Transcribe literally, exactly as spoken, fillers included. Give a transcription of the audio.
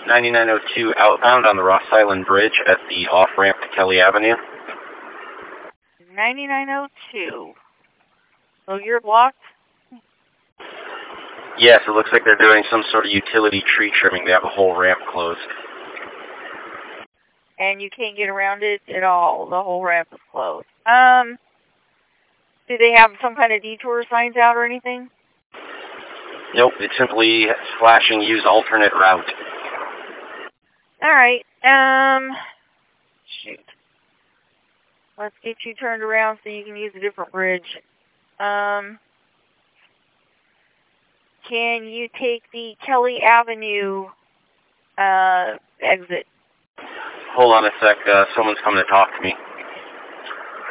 ninety-nine oh two outbound on the Ross Island Bridge at the off-ramp to Kelly Avenue. ninety-nine oh two. So you're blocked? Yes, it looks like they're doing some sort of utility tree trimming. They have a whole ramp closed. And you can't get around it at all. The whole ramp is closed. Um, do they have some kind of detour signs out or anything? Nope, it's simply flashing use alternate route. All right. Um, shoot. Let's get you turned around so you can use a different bridge. Um, can you take the Kelly Avenue uh, exit? Hold on a sec. Uh, someone's coming to talk to me.